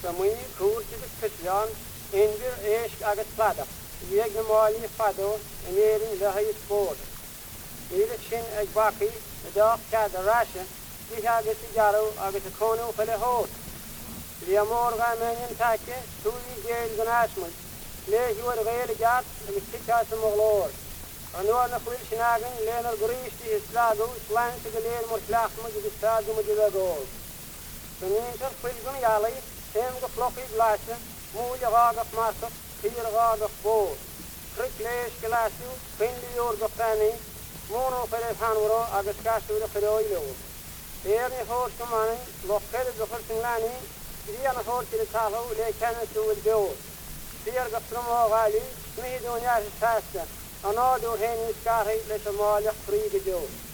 Samuel koert de Christian in weer eesk aget fladder. Jeeg de maalie fado en jerin de heet spoor. Iedere shin ek baki, de dag ka de rasje, die aget de jaro aget de kono van de hoort. Die morgen menjen takke, toen die geel genasmut. Leeg je de hele jaart en ik tik uit de mogloor. En nu nog wil snagen, lener gries die is slago, slanse geleer moet slag moet je de stad moet je wel. Tenminste, filgen jali, hem geflokkig glaasje, moeilijk raag marker, hier raag boor. Kriklees glaasje, pindi oor gefani, mono per het hanwro, agus kastu de geroilo. Eer niet hoort mannen, nog verder de gurtinglani, die aan het hoort in de tafel, leek kennen toe het beeld. Vier gefromo gali, smee doen jaar is vaste, en al doorheen is karig, les een maalig vrije dood.